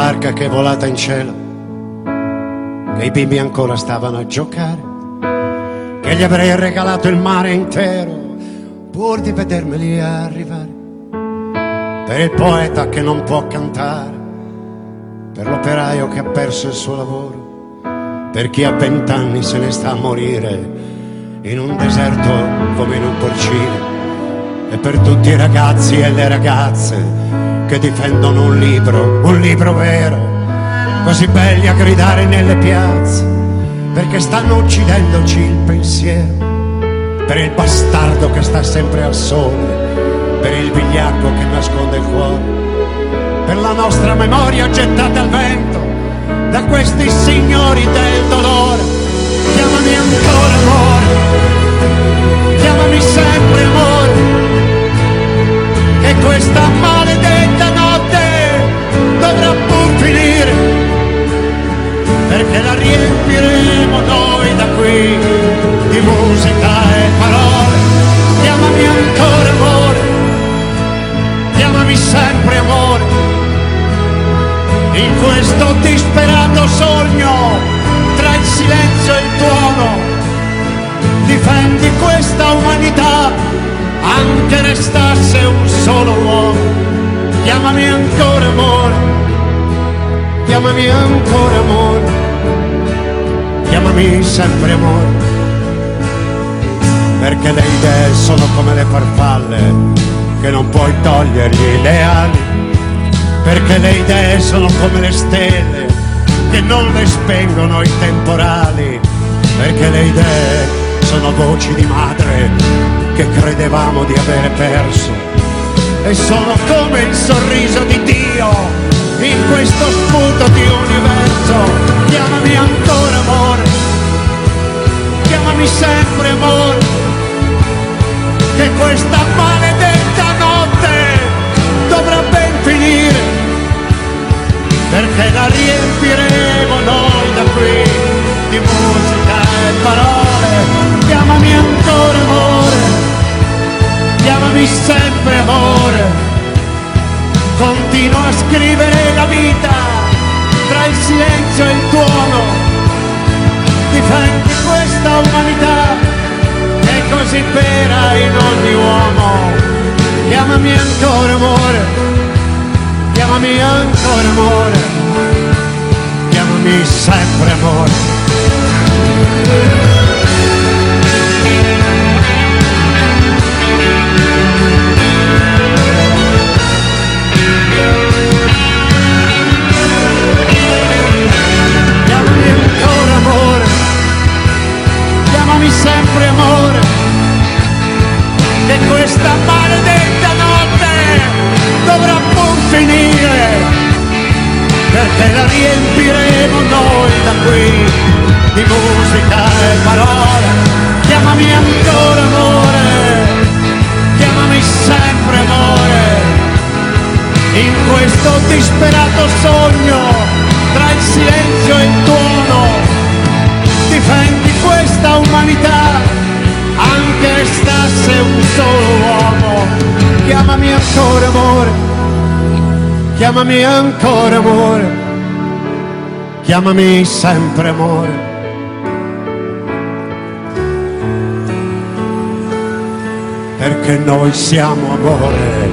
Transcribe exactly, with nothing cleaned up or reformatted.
barca che è volata in cielo, che i bimbi ancora stavano a giocare, che gli avrei regalato il mare intero pur di vedermeli arrivare. Per il poeta che non può cantare, per l'operaio che ha perso il suo lavoro, per chi a vent'anni se ne sta a morire in un deserto come in un porcino, e per tutti i ragazzi e le ragazze che difendono un libro, un libro vero, così belli a gridare nelle piazze, perché stanno uccidendoci il pensiero, per il bastardo che sta sempre al sole, per il vigliacco che nasconde il cuore, per la nostra memoria gettata al vento da questi signori del dolore. Chiamami ancora amore, chiamami sempre amore, che questa maledetta notte dovrà pur finire, perché la riempiremo noi da qui di musica e parole. Chiamami ancora amore, chiamami sempre amore, in questo disperato sogno tra il silenzio e il tuono. Difendi questa umanità, anche restasse un solo uomo. Chiamami ancora amore, chiamami ancora amore, chiamami sempre amore, perché le idee sono come le farfalle che non puoi togliergli le ali, perché le idee sono come le stelle che non le spengono i temporali, perché le idee sono voci di madre che credevamo di avere perso, e sono come il sorriso di Dio in questo sputo di universo. Chiamami ancora amore, chiamami sempre amore, che questa maledetta notte dovrà ben finire, perché la riempiremo noi da qui di musica e parole. Chiamami ancora amore, chiamami sempre amore, continua a scrivere la vita tra il silenzio e il tuono. Difendi questa umanità che è così vera in ogni uomo. Chiamami ancora amore, chiamami ancora amore, chiamami sempre amore. Chiamami ancora amore, chiamami sempre amore, che questa maledetta notte dovrà pur finire, perché la riempiremo noi da qui di musica e parole. Chiamami ancora amore, chiamami sempre amore, in questo disperato sogno tra il silenzio e il tuono. Difendi questa umanità, anche restasse un solo uomo. Chiamami ancora amore, chiamami ancora amore, chiamami sempre amore, perché noi siamo amore.